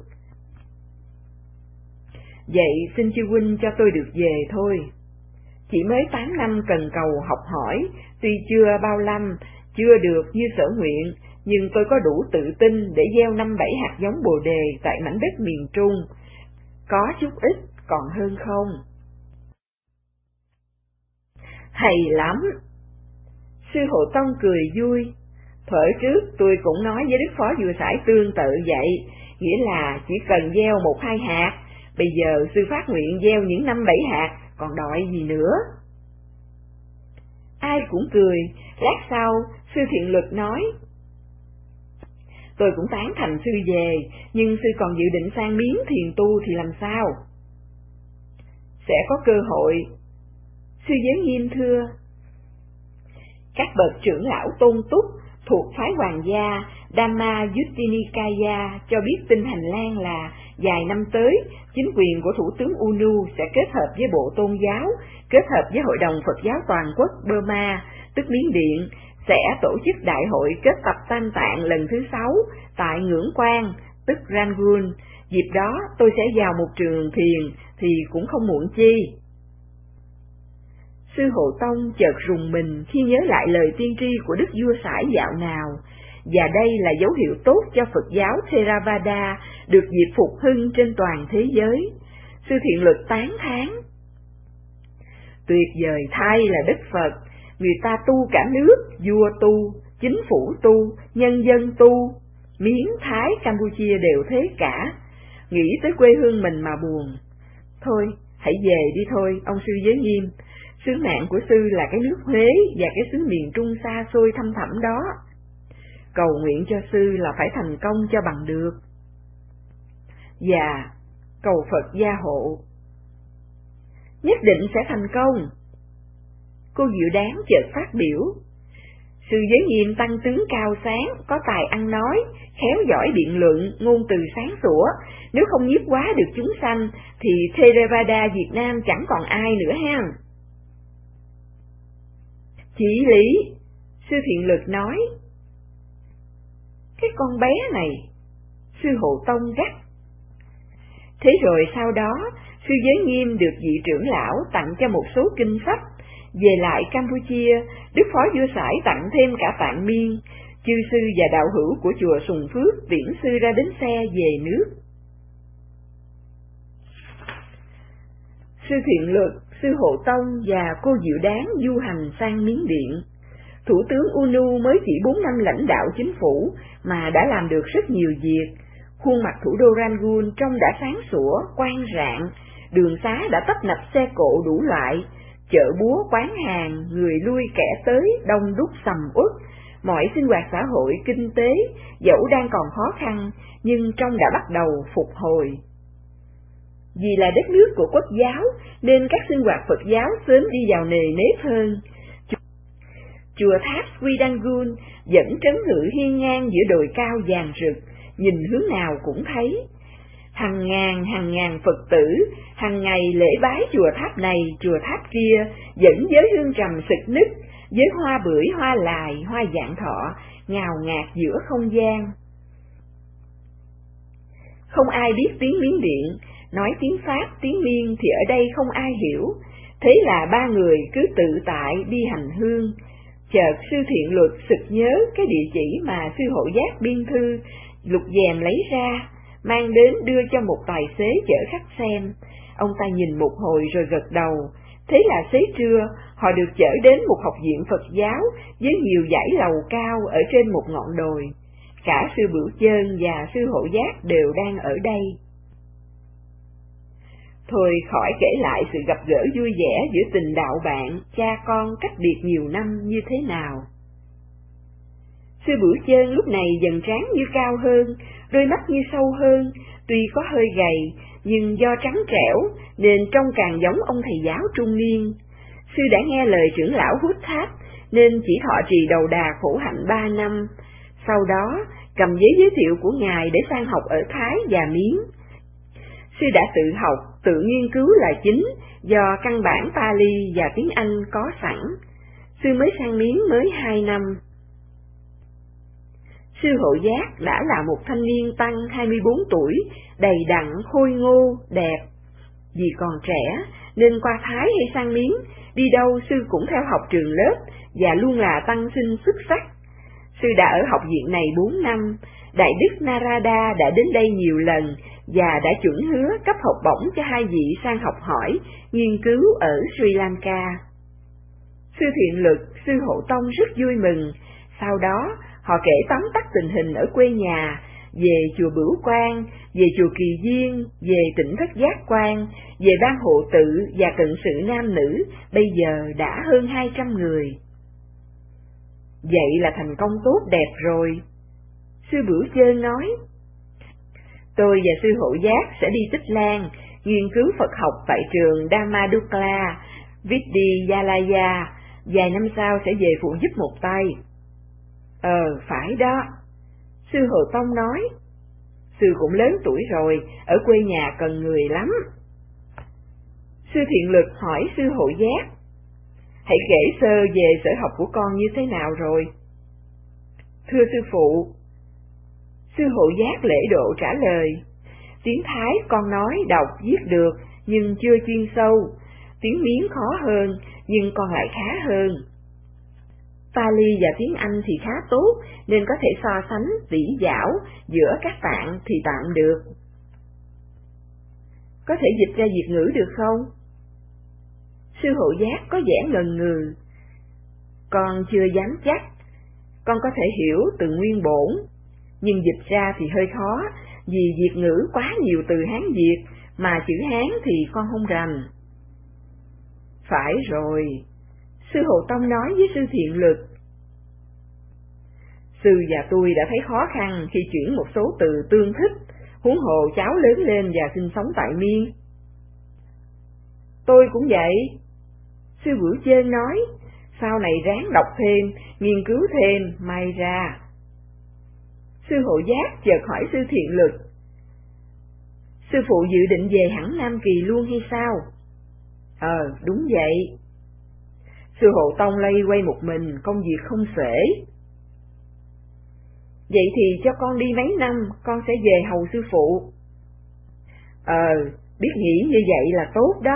Vậy xin chư huynh cho tôi được về thôi. Chỉ mới 8 năm cần cầu học hỏi, tuy chưa bao lâm, chưa được như sở nguyện, nhưng tôi có đủ tự tin để gieo 5-7 hạt giống bồ đề tại mảnh đất miền Trung. Có chút ít còn hơn không. Hay lắm! Sư Hộ Tông cười vui. Thuở trước tôi cũng nói với Đức Phó Dừa Sải tương tự vậy, nghĩa là chỉ cần gieo 1-2 hạt, bây giờ sư phát nguyện gieo những 5-7 hạt, còn đòi gì nữa. Ai cũng cười, lát sau sư Thiện Luật nói, tôi cũng tán thành sư về, nhưng sư còn dự định sang Miến thiền tu thì làm sao? Sẽ có cơ hội. Sư Giới Nghiêm thưa, các bậc trưởng lão tôn túc thuộc phái Hoàng Gia Dhamma Yuddhinikaya cho biết tin Hành Lang là vài năm tới, chính quyền của Thủ tướng UNU sẽ kết hợp với Bộ Tôn giáo, kết hợp với Hội đồng Phật giáo Toàn quốc Burma, tức Miến Điện, sẽ tổ chức đại hội kết tập Tam Tạng lần thứ 6 tại Ngưỡng Quan, tức Rangoon. Dịp đó tôi sẽ vào một trường thiền thì cũng không muộn chi. Sư Hộ Tông chợt rùng mình khi nhớ lại lời tiên tri của Đức Vua Sải dạo nào, và đây là dấu hiệu tốt cho Phật giáo Theravada được dịp phục hưng trên toàn thế giới. Sư Thiện Luật tán thán, tuyệt vời thay là đất Phật, người ta tu cả nước, vua tu, chính phủ tu, nhân dân tu, Miến, Thái, Campuchia đều thế cả. Nghĩ tới quê hương mình mà buồn. Thôi, hãy về đi thôi, ông sư Giới Nghiêm. Sứ mạng của sư là cái nước Huế và cái xứ miền Trung xa xôi thăm thẳm đó. Cầu nguyện cho sư là phải thành công cho bằng được. Và cầu Phật gia hộ. Nhất định sẽ thành công. Cô Diệu Đáng chợt phát biểu. Sư Giới Nghiêm tăng tướng cao sáng, có tài ăn nói, khéo giỏi biện luận, ngôn từ sáng sủa. Nếu không nhiếp hóa được chúng sanh, thì Theravada Việt Nam chẳng còn ai nữa ha. Chỉ lý, sư Thiện Lực nói. Cái con bé này, sư Hộ Tông gắt. Thế rồi sau đó, sư Giới Nghiêm được vị trưởng lão tặng cho một số kinh sách. Về lại Campuchia, Đức Phó Vua Sải tặng thêm cả Tạng Miên. Chư sư và đạo hữu của chùa Sùng Phước viễn sư ra đến xe về nước. Sư Thiện Lực, sư Hộ Tông và cô Diệu Đáng du hành sang Miến Điện. Thủ tướng UNU mới chỉ 4 năm lãnh đạo chính phủ mà đã làm được rất nhiều việc. Khuôn mặt thủ đô Rangoon trông đã sáng sủa, quang rạng, đường xá đã tấp nập xe cộ đủ loại, chợ búa quán hàng, người lui kẻ tới đông đúc sầm uất. Mọi sinh hoạt xã hội, kinh tế dẫu đang còn khó khăn nhưng trông đã bắt đầu phục hồi. Vì là đất nước của Quốc giáo nên các sinh hoạt Phật giáo sớm đi vào nề nếp hơn. Chùa tháp Swidangun vẫn trấn ngự hiên ngang giữa đồi cao vàng rực, nhìn hướng nào cũng thấy. Hàng ngàn Phật tử hàng ngày lễ bái chùa tháp này chùa tháp kia, dẫn với hương trầm sực nức, với hoa bưởi, hoa lài, hoa vạn thọ ngào ngạt giữa không gian. Không ai biết tiếng Miến Điện, nói tiếng Pháp, tiếng Miên thì ở đây không ai hiểu. Thế là ba người cứ tự tại đi hành hương. Chợt sư Thiện Luật sực nhớ cái địa chỉ mà sư Hộ Giác biên thư lục dèm lấy ra, mang đến đưa cho một tài xế chở khách xem. Ông ta nhìn một hồi rồi gật đầu. Thế là xế trưa, họ được chở đến một học viện Phật giáo với nhiều dãy lầu cao ở trên một ngọn đồi. Cả sư Bửu Chơn và sư Hộ Giác đều đang ở đây. Thôi khỏi kể lại sự gặp gỡ vui vẻ giữa tình đạo bạn, cha con cách biệt nhiều năm như thế nào. Sư Bửu Chơn lúc này dần trán như cao hơn, đôi mắt như sâu hơn, tuy có hơi gầy, nhưng do trắng trẻo nên trông càng giống ông thầy giáo trung niên. Sư đã nghe lời trưởng lão Hút Tháp nên chỉ thọ trì đầu đà khổ hạnh 3 năm, sau đó cầm giấy giới thiệu của ngài để sang học ở Thái và Miến. Sư đã tự học, tự nghiên cứu là chính, do căn bản Pali và tiếng Anh có sẵn. Sư mới sang Miến mới 2 năm. Sư Hộ Giác đã là một thanh niên tăng 24 tuổi, đầy đặn, khôi ngô, đẹp. Vì còn trẻ nên qua Thái hay sang Miến, đi đâu sư cũng theo học trường lớp và luôn là tăng sinh xuất sắc. Sư đã ở học viện này 4 năm, Đại đức Narada đã đến đây nhiều lần và đã chuẩn hứa cấp học bổng cho 2 vị sang học hỏi, nghiên cứu ở Sri Lanka. Sư Thiện Lực, sư Hộ Tông rất vui mừng. Sau đó họ kể tóm tắt tình hình ở quê nhà, về chùa Bửu Quang, về chùa Kỳ Viên, về tỉnh Thất Giác Quan, về ban hộ tự và cận sự nam nữ, bây giờ đã hơn 200 người. Vậy là thành công tốt đẹp rồi. Sư Bửu Chơn nói, tôi và sư Hộ Giác sẽ đi Tích Lan, nghiên cứu Phật học tại trường Dhammadukla, Vidyalaya, vài năm sau sẽ về phụ giúp một tay. Phải đó. Sư Hộ Tông nói, sư cũng lớn tuổi rồi, ở quê nhà cần người lắm. Sư Thiện Lực hỏi sư Hộ Giác, hãy kể sơ về sở học của con như thế nào rồi. Thưa sư phụ. Sư Hộ Giác lễ độ trả lời, tiếng Thái con nói đọc viết được nhưng chưa chuyên sâu, tiếng Miến khó hơn nhưng con lại khá hơn. Pali và tiếng Anh thì khá tốt nên có thể so sánh tỉ dảo giữa các bạn thì tạm được. Có thể dịch ra Việt ngữ được không? Sư Hộ Giác có vẻ ngần ngừ. Con chưa dám chắc, con có thể hiểu từ nguyên bổn, nhưng dịch ra thì hơi khó, vì Việt ngữ quá nhiều từ Hán Việt, mà chữ Hán thì con không rành. Phải rồi, sư Hộ Tông nói với sư Thiện Lực. Sư và tôi đã thấy khó khăn khi chuyển một số từ tương thích, huống hồ cháu lớn lên và sinh sống tại Miên. Tôi cũng vậy, sư Bửu Chơn nói, sau này ráng đọc thêm, nghiên cứu thêm, may ra. Sư Hộ Giác chợt hỏi sư Thiện Lực. Sư phụ dự định về hẳn Nam Kỳ luôn hay sao? Đúng vậy. Sư Hộ Tông lây quay một mình, công việc không xuể. Vậy thì cho con đi mấy năm, con sẽ về hầu sư phụ. Biết nghĩ như vậy là tốt đó.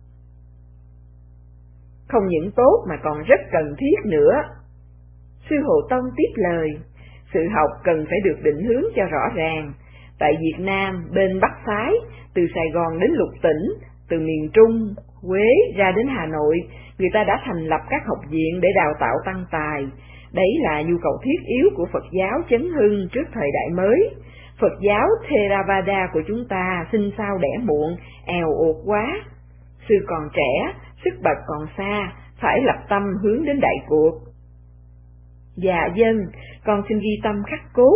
Không những tốt mà còn rất cần thiết nữa. Sư Hộ Tông tiếp lời, sự học cần phải được định hướng cho rõ ràng. Tại Việt Nam, bên Bắc Phái, từ Sài Gòn đến Lục Tỉnh, từ miền Trung, Huế ra đến Hà Nội, người ta đã thành lập các học viện để đào tạo tăng tài. Đấy là nhu cầu thiết yếu của Phật giáo chấn hưng trước thời đại mới. Phật giáo Theravada của chúng ta sinh sao đẻ muộn, èo uột quá. Sư còn trẻ, sức bật còn xa, phải lập tâm hướng đến đại cuộc. Dạ dân, con xin ghi tâm khắc cốt.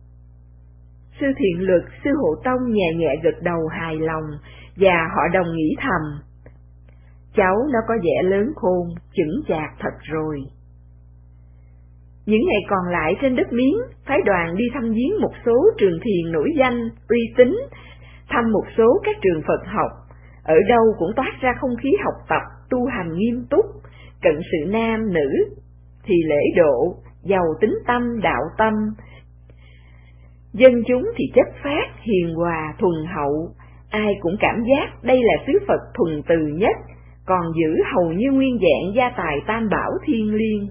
Sư Thiện Lực, sư Hộ Tông nhẹ nhẹ gật đầu hài lòng, và họ đồng nghĩ thầm. Cháu nó có vẻ lớn khôn, chững chạc thật rồi. Những ngày còn lại trên đất Miến, phái đoàn đi thăm viếng một số trường thiền nổi danh, uy tín, thăm một số các trường Phật học. Ở đâu cũng toát ra không khí học tập, tu hành nghiêm túc, cận sự nam nữ, thì lễ độ, giàu tính tâm, đạo tâm. Dân chúng thì chất phác, hiền hòa, thuần hậu, ai cũng cảm giác đây là sứ Phật thuần từ nhất, còn giữ hầu như nguyên vẹn gia tài tam bảo thiêng liêng.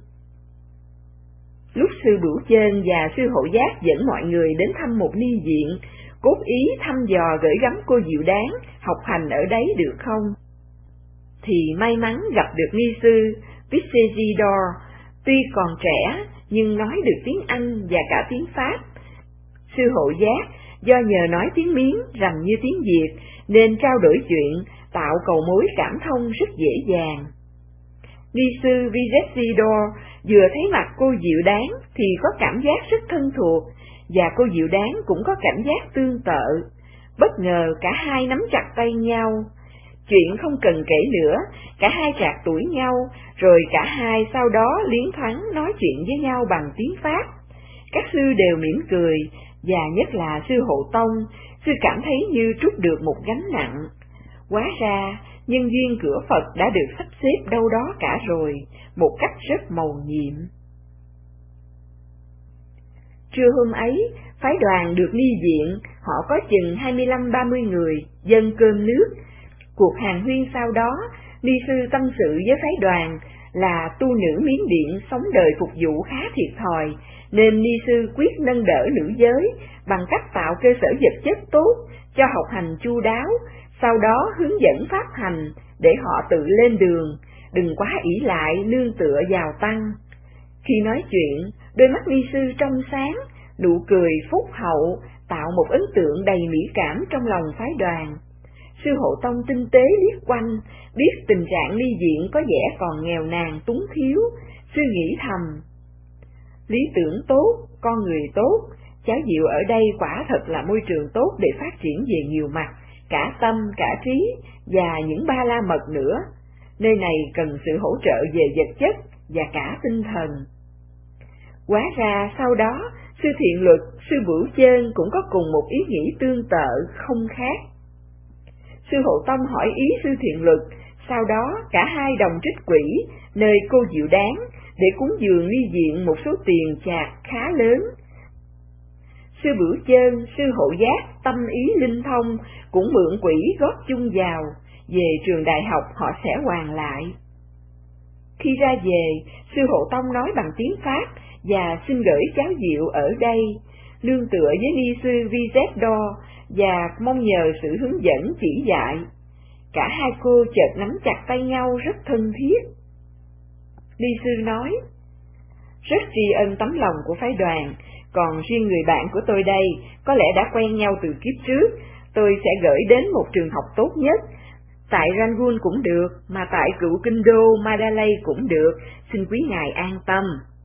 Lúc sư Bửu Chơn và sư Hộ Giác dẫn mọi người đến thăm một ni viện, cốt ý thăm dò gửi gắm cô Diệu Đáng học hành ở đấy được không, thì may mắn gặp được ni sư Visesidor, tuy còn trẻ nhưng nói được tiếng Anh và cả tiếng Pháp. Sư Hộ Giác do nhờ nói tiếng Miến rành như tiếng Việt nên trao đổi chuyện, tạo cầu mối cảm thông rất dễ dàng. Ni sư Visesidor vừa thấy mặt cô Diệu Đáng thì có cảm giác rất thân thuộc, và cô Diệu Đáng cũng có cảm giác tương tự. Bất ngờ cả hai nắm chặt tay nhau. Chuyện không cần kể nữa, cả hai trạc tuổi nhau, rồi cả hai sau đó liến thoáng nói chuyện với nhau bằng tiếng Pháp. Các sư đều mỉm cười, và nhất là sư Hộ Tông, sư cảm thấy như trút được một gánh nặng. Hóa ra, nhân duyên cửa Phật đã được sắp xếp đâu đó cả rồi, một cách rất mầu nhiệm. Trưa hôm ấy, phái đoàn được ni viện, họ có chừng 25-30 người, dân cơm nước. Cuộc hàn huyên sau đó, ni sư tâm sự với phái đoàn là tu nữ Miến Điện sống đời phục vụ khá thiệt thòi, nên ni sư quyết nâng đỡ nữ giới bằng cách tạo cơ sở vật chất tốt, cho học hành chu đáo, sau đó hướng dẫn pháp hành để họ tự lên đường, đừng quá ỷ lại nương tựa vào tăng. Khi nói chuyện, đôi mắt ni sư trong sáng, nụ cười phúc hậu, tạo một ấn tượng đầy mỹ cảm trong lòng phái đoàn. Sư Hộ Tông tinh tế liếc quanh, biết tình trạng ni viện có vẻ còn nghèo nàn túng thiếu, sư nghĩ thầm. Lý tưởng tốt, con người tốt, cháu Diệu ở đây quả thật là môi trường tốt để phát triển về nhiều mặt, cả tâm, cả trí, và những ba la mật nữa. Nơi này cần sự hỗ trợ về vật chất và cả tinh thần. Hóa ra sau đó, sư Thiện Lực, sư Bửu Chơn cũng có cùng một ý nghĩ tương tự, không khác. Sư Hộ Tông hỏi ý sư Thiện Lực, sau đó cả hai đồng trích quỹ nơi cô Diệu Đáng để cúng dường ni viện một số tiền chạc khá lớn. Sư Bửu Chơn, sư Hộ Giác tâm ý linh thông cũng mượn quỹ góp chung vào, về trường đại học họ sẽ hoàn lại. Khi ra về, sư Hộ Tông nói bằng tiếng Pháp và xin gửi cháu Diệu ở đây, nương tựa với ni sư Visesidor và mong nhờ sự hướng dẫn chỉ dạy. Cả hai cô chợt nắm chặt tay nhau rất thân thiết. Ni sư nói, rất tri ân tấm lòng của phái đoàn, còn riêng người bạn của tôi đây có lẽ đã quen nhau từ kiếp trước, tôi sẽ gửi đến một trường học tốt nhất, Tại Rangoon cũng được, mà tại cựu kinh đô Mandalay cũng được, xin quý ngài an tâm.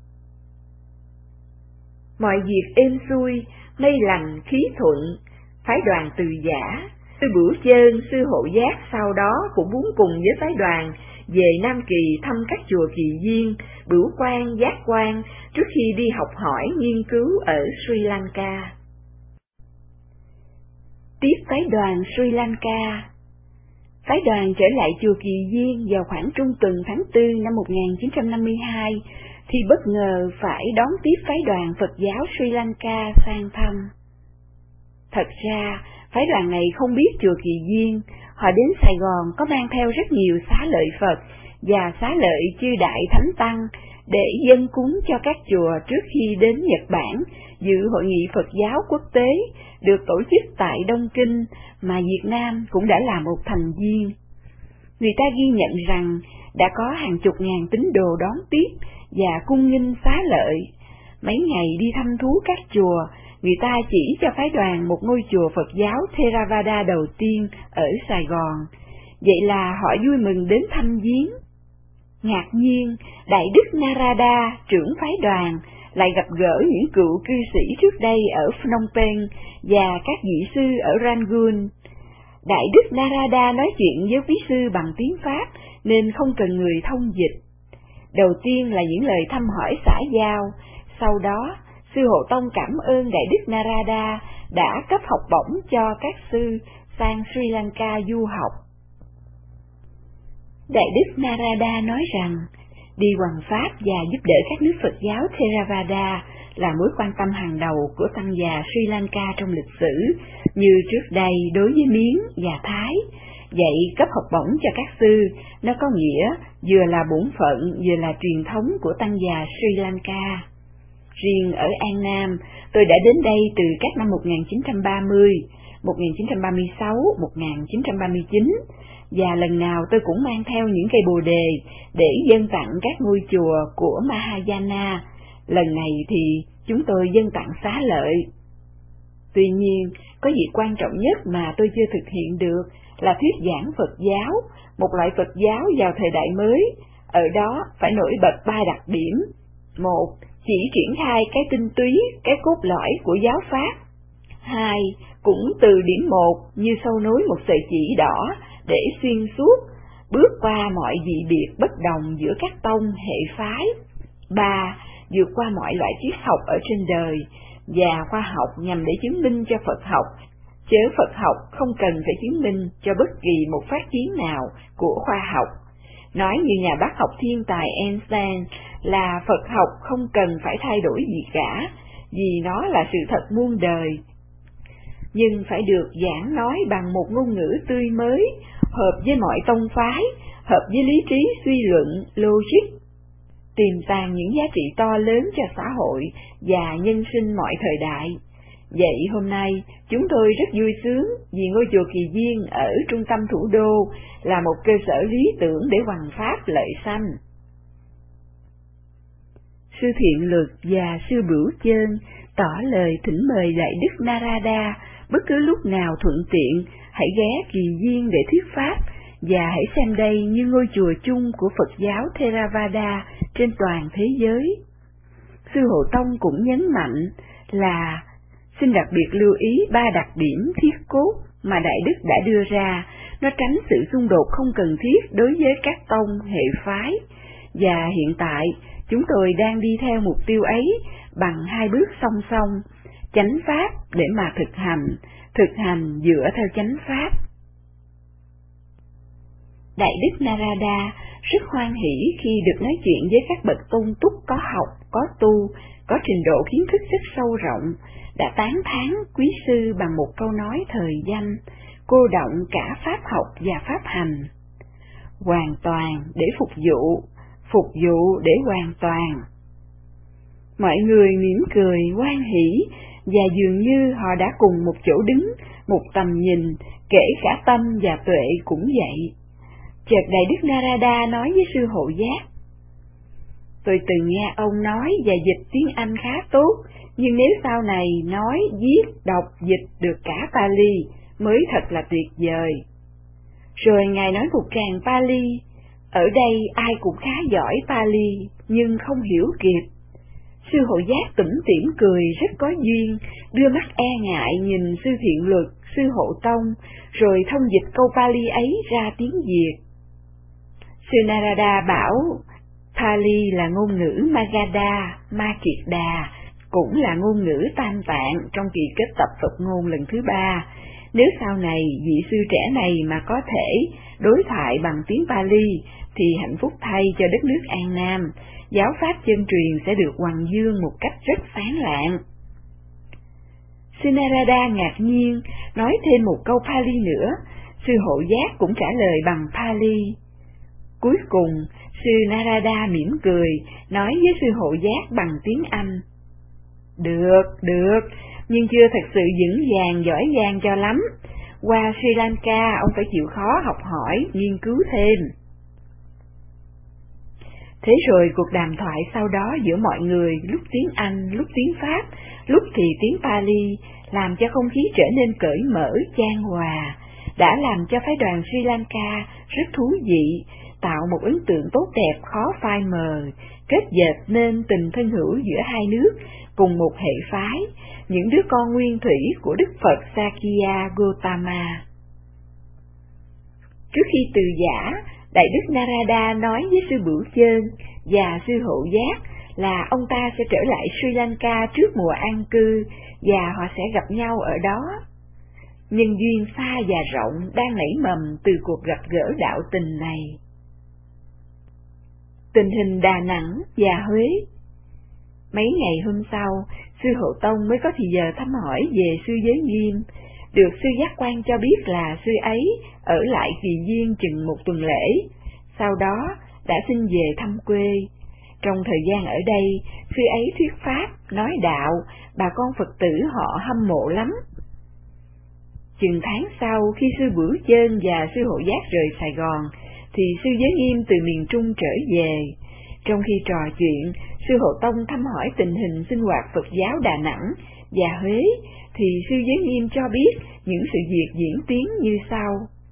Mọi việc êm xuôi, mây lành khí thuận, phái đoàn Từ Giả, sư Bửu Chơn, sư Hộ Giác sau đó cũng muốn cùng với phái đoàn về Nam Kỳ thăm các chùa Kỳ Viên, Bửu Quan, Giác Quan trước khi đi học hỏi nghiên cứu ở Sri Lanka. Tiếp phái đoàn Sri Lanka. Phái đoàn trở lại chùa Kỳ Viên vào khoảng trung tuần tháng 4 năm 1952 thì bất ngờ phải đón tiếp phái đoàn Phật giáo Sri Lanka sang thăm. Thật ra, phái đoàn này không biết chùa Kỳ Viên, họ đến Sài Gòn có mang theo rất nhiều xá lợi Phật và xá lợi chư đại thánh tăng để dâng cúng cho các chùa trước khi đến Nhật Bản dự hội nghị Phật giáo quốc tế được tổ chức tại Đông Kinh mà Việt Nam cũng đã là một thành viên. Người ta ghi nhận rằng đã có hàng chục ngàn tín đồ đón tiếp và cung nghinh xá lợi. Mấy ngày đi thăm thú các chùa, người ta chỉ cho phái đoàn một ngôi chùa Phật giáo Theravada đầu tiên ở Sài Gòn. Vậy là họ vui mừng đến thăm viếng. Ngạc nhiên, Đại Đức Narada, trưởng phái đoàn, lại gặp gỡ những cựu cư sĩ trước đây ở Phnom Penh và các vị sư ở Rangoon. Đại Đức Narada nói chuyện với quý sư bằng tiếng Pháp nên không cần người thông dịch. Đầu tiên là những lời thăm hỏi xã giao, sau đó sư Hộ Tông cảm ơn Đại Đức Narada đã cấp học bổng cho các sư sang Sri Lanka du học. Đại Đức Narada nói rằng đi hoằng pháp và giúp đỡ các nước Phật giáo Theravada là mối quan tâm hàng đầu của tăng già Sri Lanka trong lịch sử, như trước đây đối với Miến và Thái. Vậy cấp học bổng cho các sư, nó có nghĩa vừa là bổn phận vừa là truyền thống của tăng già Sri Lanka. Riêng ở An Nam, tôi đã đến đây từ các năm 1930, 1936, 1939, và lần nào tôi cũng mang theo những cây bồ đề để dâng tặng các ngôi chùa của Mahayana. Lần này thì chúng tôi dâng tặng xá lợi. Tuy nhiên, có việc quan trọng nhất mà tôi chưa thực hiện được là thuyết giảng Phật giáo, một loại Phật giáo vào thời đại mới. Ở đó phải nổi bật 3 đặc điểm. 1. Chỉ triển khai cái tinh túy, cái cốt lõi của giáo pháp. 2. Cũng từ điểm 1 như sâu nối một sợi chỉ đỏ để xuyên suốt, bước qua mọi dị biệt bất đồng giữa các tông hệ phái. 3. Vượt qua mọi loại triết học ở trên đời, và khoa học nhằm để chứng minh cho Phật học, chớ Phật học không cần phải chứng minh cho bất kỳ một phát kiến nào của khoa học. Nói như nhà bác học thiên tài Einstein là Phật học không cần phải thay đổi gì cả, vì nó là sự thật muôn đời. Nhưng phải được giảng nói bằng một ngôn ngữ tươi mới, hợp với mọi tông phái, hợp với lý trí suy luận, logic, tiềm tàng những giá trị to lớn cho xã hội và nhân sinh mọi thời đại. Vậy hôm nay, chúng tôi rất vui sướng vì ngôi chùa Kỳ Viên ở trung tâm thủ đô là một cơ sở lý tưởng để hoằng pháp lợi sanh. Sư Thiện Luật và sư Bửu Chơn tỏ lời thỉnh mời Đại Đức Narada bất cứ lúc nào thuận tiện hãy ghé Kỳ Viên để thuyết pháp, và hãy xem đây như ngôi chùa chung của Phật giáo Theravada trên toàn thế giới. Sư Hộ Tông cũng nhấn mạnh là xin đặc biệt lưu ý 3 đặc điểm thiết cốt mà Đại Đức đã đưa ra, nó tránh sự xung đột không cần thiết đối với các tông hệ phái, và hiện tại chúng tôi đang đi theo mục tiêu ấy bằng 2 bước song song, chánh pháp để mà thực hành dựa theo chánh pháp. Đại Đức Narada rất hoan hỷ khi được nói chuyện với các bậc tôn túc có học, có tu, có trình độ kiến thức rất sâu rộng, đã tán thán quý sư bằng một câu nói thời danh, cô động cả pháp học và pháp hành. Hoàn toàn để phục vụ để hoàn toàn. Mọi người mỉm cười, hoan hỷ, và dường như họ đã cùng một chỗ đứng, một tầm nhìn, kể cả tâm và tuệ cũng vậy. Chợt Đại Đức Narada nói với sư Hộ Giác: tôi từng nghe ông nói và dịch tiếng Anh khá tốt, nhưng nếu sau này nói, viết, đọc, dịch được cả Pali mới thật là tuyệt vời. Rồi Ngài nói một tràng Pali. Ở đây ai cũng khá giỏi Pali, nhưng không hiểu kịp. Sư Hộ Giác tủm tỉm cười rất có duyên, đưa mắt e ngại nhìn sư Thiện Luật, sư Hộ Tông, rồi thông dịch câu Pali ấy ra tiếng Việt. Sư Narada bảo Pali là ngôn ngữ Magadha, Ma Kiệt Đà, cũng là ngôn ngữ Tam Tạng trong kỳ kết tập Phật ngôn lần thứ 3. Nếu sau này vị sư trẻ này mà có thể đối thoại bằng tiếng Pali, thì hạnh phúc thay cho đất nước An Nam, giáo pháp chân truyền sẽ được hoằng dương một cách rất sáng lạng. Sư Narada ngạc nhiên, nói thêm một câu Pali nữa, sư Hộ Giác cũng trả lời bằng Pali. Cuối cùng, sư Narada mỉm cười, nói với sư Hộ Giác bằng tiếng Anh. Được, nhưng chưa thật sự vững vàng giỏi giang cho lắm. Qua Sri Lanka, ông phải chịu khó học hỏi, nghiên cứu thêm. Thế rồi cuộc đàm thoại sau đó giữa mọi người, lúc tiếng Anh, lúc tiếng Pháp, lúc thì tiếng Pali, làm cho không khí trở nên cởi mở, chan hòa, đã làm cho phái đoàn Sri Lanka rất thú vị, tạo một ấn tượng tốt đẹp khó phai mờ, kết dệt nên tình thân hữu giữa hai nước, cùng một hệ phái, những đứa con nguyên thủy của Đức Phật Sakya Gautama. Trước khi từ giả, Đại Đức Narada nói với sư Bửu Chơn và sư Hộ Giác là ông ta sẽ trở lại Sri Lanka trước mùa an cư và họ sẽ gặp nhau ở đó. Nhân duyên xa và rộng đang nảy mầm từ cuộc gặp gỡ đạo tình này. Tình hình Đà Nẵng và Huế. Mấy ngày hôm sau, sư Hộ Tông mới có thì giờ thăm hỏi về sư Giới Nghiêm, được sư Giác Quan cho biết là sư ấy ở lại Kỳ Viên chừng một tuần lễ, sau đó đã xin về thăm quê. Trong thời gian ở đây, sư ấy thuyết pháp, nói đạo, bà con Phật tử họ hâm mộ lắm. Chừng tháng sau, khi sư Bửu Chơn và sư Hộ Giác rời Sài Gòn, thì sư Giới Nghiêm từ miền Trung trở về. Trong khi trò chuyện, sư Hộ Tông thăm hỏi tình hình sinh hoạt Phật giáo Đà Nẵng và Huế, thì sư Giới Nghiêm cho biết những sự việc diễn tiến như sau.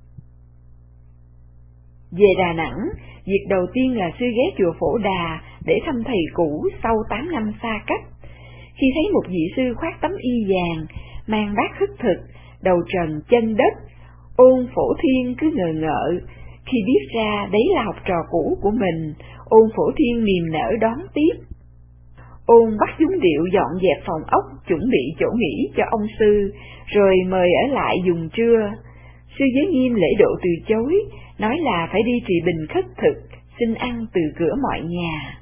Về Đà Nẵng, việc đầu tiên là sư ghé chùa Phổ Đà để thăm thầy cũ sau 8 năm xa cách. Khi thấy một vị sư khoác tấm y vàng, mang bát khất thực, đầu trần chân đất, Ôn Phổ Thiên cứ ngờ ngợ. Khi biết ra đấy là học trò cũ của mình, Ôn Phổ Thiên niềm nở đón tiếp. Ôn bắt chúng điệu dọn dẹp phòng ốc, chuẩn bị chỗ nghỉ cho ông sư, rồi mời ở lại dùng trưa. Sư Giới Nghiêm lễ độ từ chối, nói là phải đi trị bình khất thực, xin ăn từ cửa mọi nhà.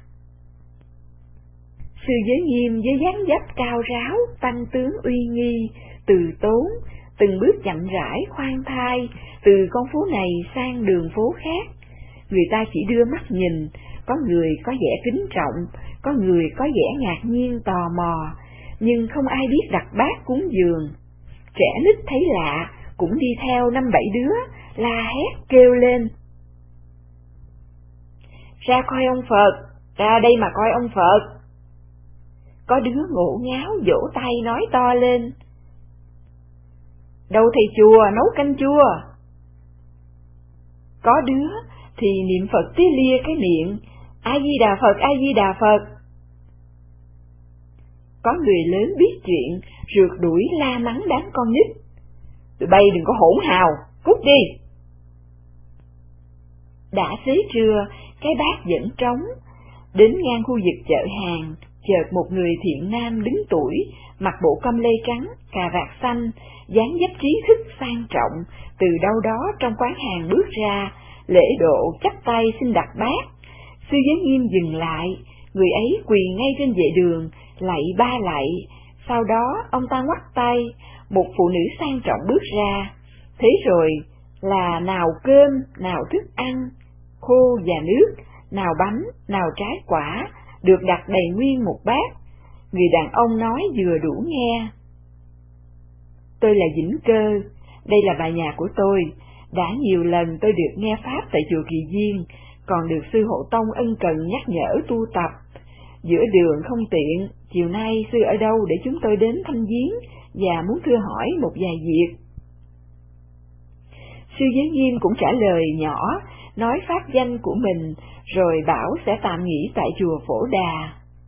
Sư Giới Nghiêm với dáng dấp cao ráo, tăng tướng uy nghi, từ tốn, từng bước chậm rãi khoan thai, từ con phố này sang đường phố khác. Người ta chỉ đưa mắt nhìn, có người có vẻ kính trọng, có người có vẻ ngạc nhiên tò mò, nhưng không ai biết đặt bát cúng dường. Trẻ nít thấy lạ, cũng đi theo 5-7 đứa, la hét kêu lên. Ra coi ông Phật, ra đây mà coi ông Phật. Có đứa ngộ ngáo vỗ tay nói to lên. Đâu thầy chùa nấu canh chua. Có đứa thì niệm Phật tía lia cái miệng, A Di Đà Phật, A Di Đà Phật. Có người lớn biết chuyện, rượt đuổi la mắng đám con nít. Tụi bay đừng có hỗn hào, cút đi. Đã xế trưa, cái bát vẫn trống. Đến ngang khu vực chợ hàng, chợt một người thiện nam đứng tuổi, mặc bộ com lê trắng, cà vạt xanh, dáng dấp trí thức sang trọng, từ đâu đó trong quán hàng bước ra, lễ độ chắp tay xin đặt bát. Sư Giới Nghiêm dừng lại, người ấy quỳ ngay trên vệ đường, lạy 3 lạy. Sau đó ông ta ngoắt tay, một phụ nữ sang trọng bước ra. Thế rồi là nào cơm, nào thức ăn, khô và nước, nào bánh, nào trái quả, được đặt đầy nguyên một bát. Người đàn ông nói vừa đủ nghe. Tôi là Vĩnh Cơ, đây là bà nhà của tôi. Đã nhiều lần tôi được nghe pháp tại chùa Kỳ Viên, còn được sư Hộ Tông ân cần nhắc nhở tu tập. Giữa đường không tiện, chiều nay sư ở đâu để chúng tôi đến thăm viếng và muốn thưa hỏi một vài việc. Sư Sư Giới Nghiêm cũng trả lời nhỏ, nói pháp danh của mình, rồi bảo sẽ tạm nghỉ tại chùa Phổ Đà.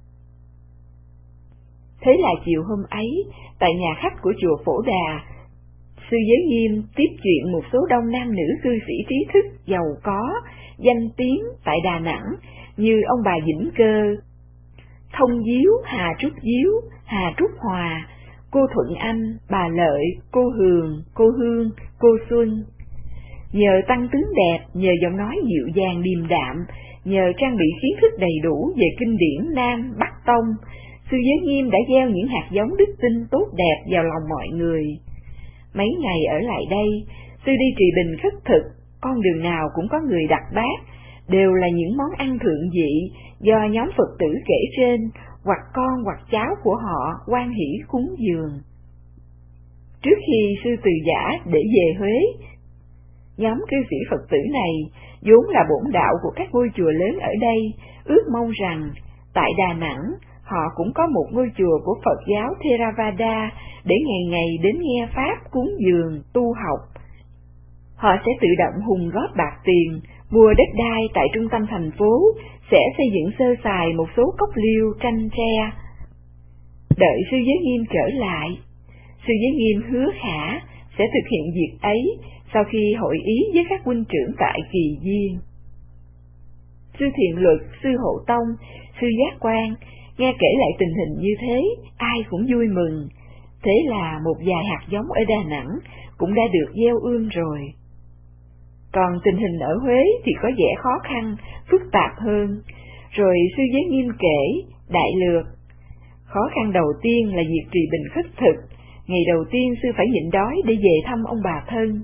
Thế là chiều hôm ấy, tại nhà khách của chùa Phổ Đà, Sư Giới Nghiêm tiếp chuyện một số đông nam nữ cư sĩ trí thức, giàu có, danh tiếng tại Đà Nẵng, như ông bà Vĩnh Cơ, Thông Diếu, Hà Trúc Diếu, Hà Trúc Hòa, cô Thuận Anh, bà Lợi, cô Hường, cô Hương, cô Xuân. Nhờ tăng tướng đẹp, nhờ giọng nói dịu dàng điềm đạm, nhờ trang bị kiến thức đầy đủ về kinh điển Nam, Bắc Tông, Sư Giới Nghiêm đã gieo những hạt giống đức tin tốt đẹp vào lòng mọi người. Mấy ngày ở lại đây, Sư đi trì bình khất thực, con đường nào cũng có người đặt bát, đều là những món ăn thượng vị do nhóm Phật tử kể trên, hoặc con hoặc cháu của họ hoan hỷ cúng dường. Trước khi Sư từ giả để về Huế, nhóm cư sĩ Phật tử này, vốn là bổn đạo của các ngôi chùa lớn ở đây, ước mong rằng tại Đà Nẵng họ cũng có một ngôi chùa của Phật giáo Theravada để ngày ngày đến nghe pháp, cúng dường, tu học. Họ sẽ tự động hùng góp bạc tiền, mua đất đai tại trung tâm thành phố, sẽ xây dựng sơ sài một số cốc liêu, tranh tre. Đợi Sư Giới Nghiêm trở lại, Sư Giới Nghiêm hứa khả sẽ thực hiện việc ấy sau khi hội ý với các huynh trưởng tại Kỳ Viên. Sư Thiện Luật, Sư Hộ Tông, Sư Giác Quan nghe kể lại tình hình như thế, ai cũng vui mừng. Thế là một vài hạt giống ở Đà Nẵng cũng đã được gieo ươm rồi. Còn tình hình ở Huế thì có vẻ khó khăn, phức tạp hơn. Rồi Sư Giới Nghiêm kể, đại lược. Khó khăn đầu tiên là việc trì bình khất thực. Ngày đầu tiên Sư phải nhịn đói để về thăm ông bà thân.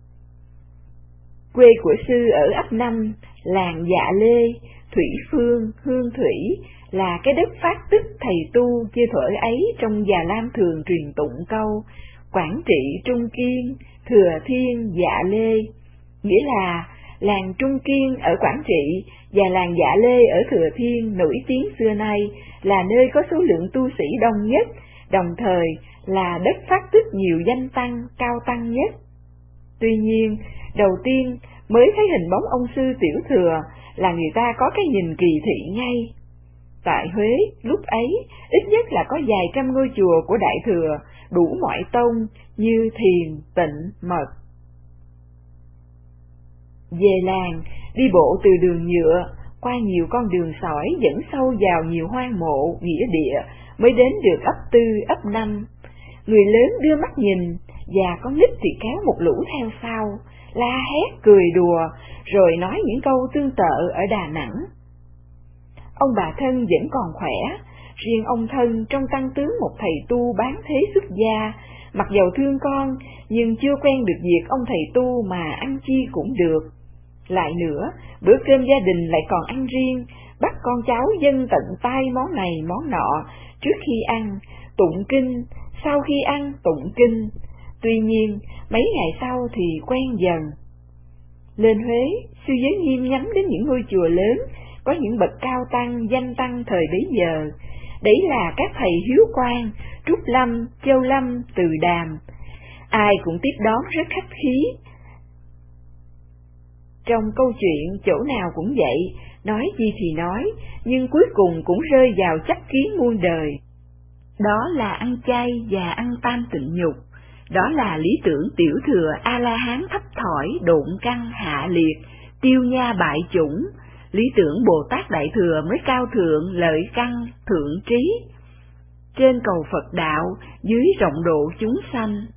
Quê của Sư ở ấp 5, làng Dạ Lê, Thủy Phương, Hương Thủy, là cái đất phát tích thầy tu chưa thuở ấy trong Già Lam thường truyền tụng câu Quảng Trị Trung Kiên, Thừa Thiên Dạ Lê, nghĩa là làng Trung Kiên ở Quảng Trị và làng Dạ Lê ở Thừa Thiên nổi tiếng xưa nay là nơi có số lượng tu sĩ đông nhất, đồng thời là đất phát tích nhiều danh tăng, cao tăng nhất. Tuy nhiên, đầu tiên mới thấy hình bóng ông Sư Tiểu Thừa là người ta có cái nhìn kỳ thị ngay. Tại Huế, lúc ấy, ít nhất là có vài trăm ngôi chùa của Đại Thừa, đủ mọi tông như Thiền, Tịnh, Mật. Về làng, đi bộ từ đường nhựa, qua nhiều con đường sỏi dẫn sâu vào nhiều hoang mộ, nghĩa địa, mới đến được ấp 4, ấp 5. Người lớn đưa mắt nhìn, và con nít thì kéo một lũ theo sau, la hét, cười đùa, rồi nói những câu tương tự ở Đà Nẵng. Ông bà thân vẫn còn khỏe, riêng ông thân trong tăng tướng một thầy tu bán thế xuất gia, mặc dầu thương con, nhưng chưa quen được việc ông thầy tu mà ăn chi cũng được. Lại nữa, bữa cơm gia đình lại còn ăn riêng, bắt con cháu dâng tận tay món này món nọ, trước khi ăn, tụng kinh, sau khi ăn, tụng kinh. Tuy nhiên, mấy ngày sau thì quen dần. Lên Huế, Sư Giới Nghiêm nhắm đến những ngôi chùa lớn, có những bậc cao tăng, danh tăng thời bấy giờ. Đấy là các thầy Hiếu Quang, Trúc Lâm, Châu Lâm, Từ Đàm. Ai cũng tiếp đón rất khách khí. Trong câu chuyện chỗ nào cũng vậy, nói gì thì nói, nhưng cuối cùng cũng rơi vào chấp kiến muôn đời. Đó là ăn chay và ăn tam tịnh nhục. Đó là lý tưởng tiểu thừa A-la-hán thấp thỏi, độn căn hạ liệt, tiêu nha bại chủng. Lý tưởng Bồ Tát Đại Thừa mới cao thượng, lợi căn, thượng trí. Trên cầu Phật đạo, dưới rộng độ chúng sanh.